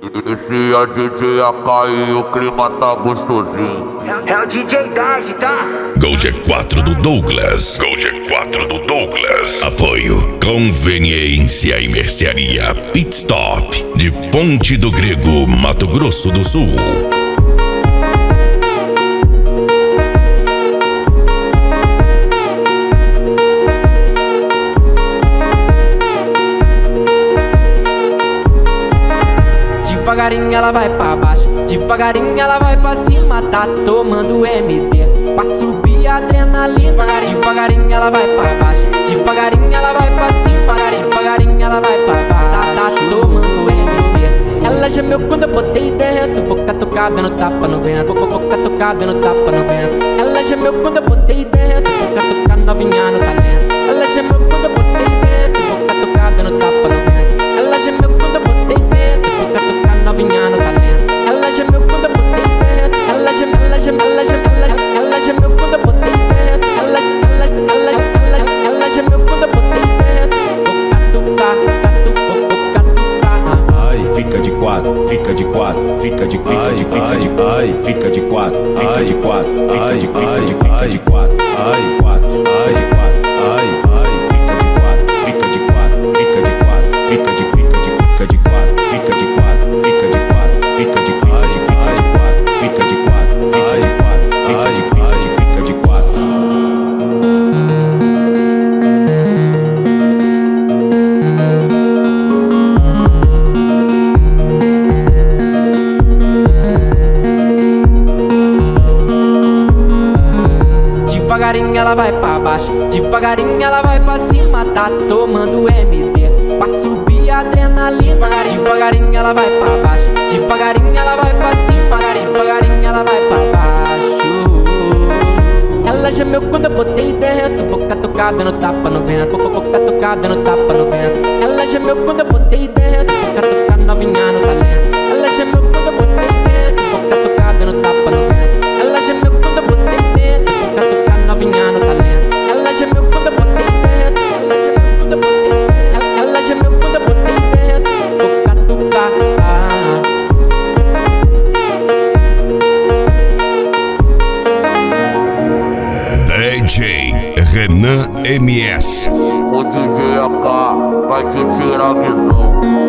Esse é o DJ AK e o clima tá gostosinho. É o DJ Dard, tá? Gol G4 do Douglas. Gol G4 do Douglas. Apoio Conveniência e Mercearia Pit Stop de Ponte do Grego, Mato Grosso do Sul. Devagarinho ela vai pra baixo, devagarinho ela vai pra cima. Tá tomando MD pra subir a adrenalina. Devagarinho ela vai pra baixo, devagarinho ela vai pra cima. Devagarinho ela vai pra baixo, tá tomando MD. Ela gemeu quando eu botei dentro. Vou catucada no tapa no vento. Vou catucada no tapa no vento. Ela gemeu quando eu botei dentro. Vou catucar novinha no talento. Ela gemeu quando eu botei dentro. Vou catucada no tapa no vento. Ela gemeu quando eu botei dentro. Vou catucar novinha no talento. Ela gemeu quando eu botei dentro. Ela gemeu quando eu botei dentro. Ela gemeu quando eu botei dentro. Vou catucar. Ai, fica de quatro, fica de quatro, fica de ai, fica de quatro, fica de quatro, fica de quatro, ai, quatro, ai, de quatro, ai, fica de quatro, fica de quatro, fica de quatro, fica de quatro, fica de quatro, fica de quatro, fica de quatro, fica de quatro, fica de quatro. Devagarinho ela vai pra baixo, devagarinho ela vai pra cima. Tá tomando MD pra subir a adrenalina. Devagarinho ela vai pra baixo, devagarinho ela vai pra cima. Devagarinho ela vai pra baixo. Ela gemeu quando eu botei dentro. Vou catucada no tapa no vento. Vou catucada no tapa no vento. Ela gemeu quando eu botei dentro. Vou catucar novinha no talento. Ela gemeu quando eu botei dentro. Vou catucada no tapa no vento. Ela gemeu quando eu botei dentro. Vou catucar novinha no talento. Ela gemeu quando eu botei dentro. Ela gemeu quando eu botei dentro. Vou catucar. DJ Renan MS. O DJ AK vai te tirar a visão.